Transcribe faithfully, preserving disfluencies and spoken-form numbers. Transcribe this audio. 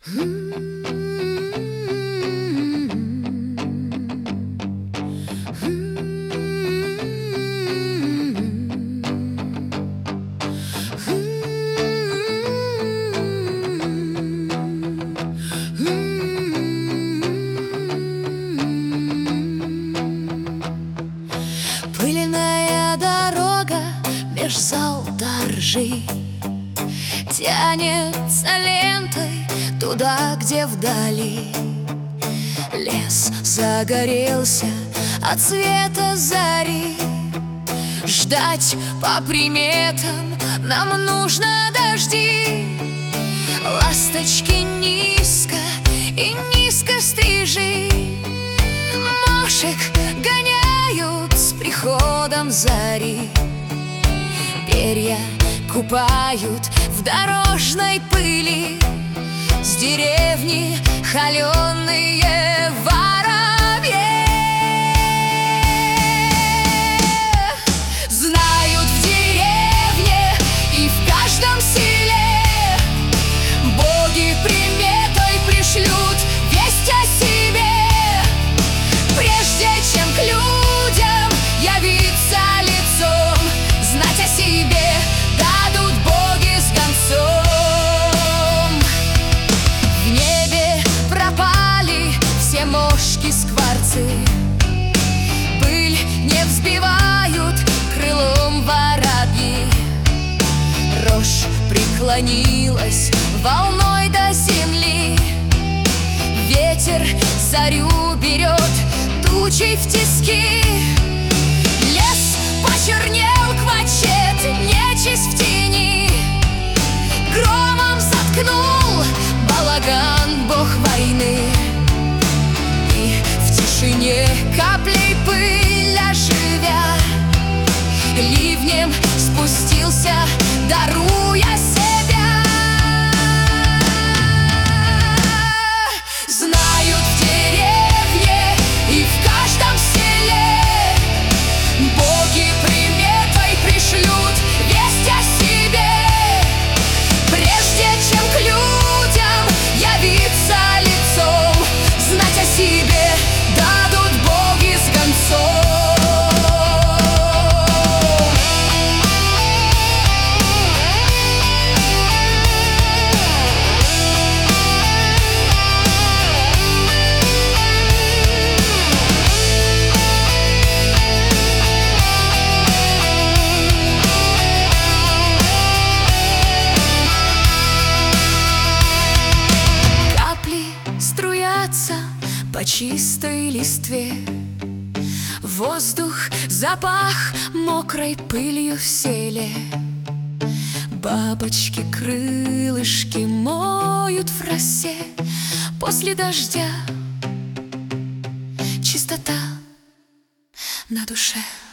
Пыльная дорога меж зал торжей тянется лентой туда, где вдали лес загорелся от света зари. Ждать по приметам нам нужно дожди. Ласточки низко и низко стрижи, мошек гоняют с приходом зари. Перья купают в дорожной пыли с деревни холеные воробьи. Знают в деревне и в каждом селе, боги приметой пришлют весть о себе. Прежде чем к людям явиться лицом, знать о себе дадут боги с гонцом. В небе пропали все мошки скворцы, пыль не взбивают крылом воробьи. Рожь преклонилась волной до земли, ветер зарю берет тучей в тиски. Лес почернел квачет, нечисть в тени, громом заткнул балаган бог войны. И в тишине каплей пыль оживя, ливнем спустился, даруя себя. Знают в деревне и в каждом селе, боги приметой пришлют весть о себе. Прежде чем к людям явиться лицом, знать о себе дадут боги с гонцом. По чистой листве воздух запах мокрой пылью в селе. Бабочки крылышки моют в росе. После дождя чистота на душе.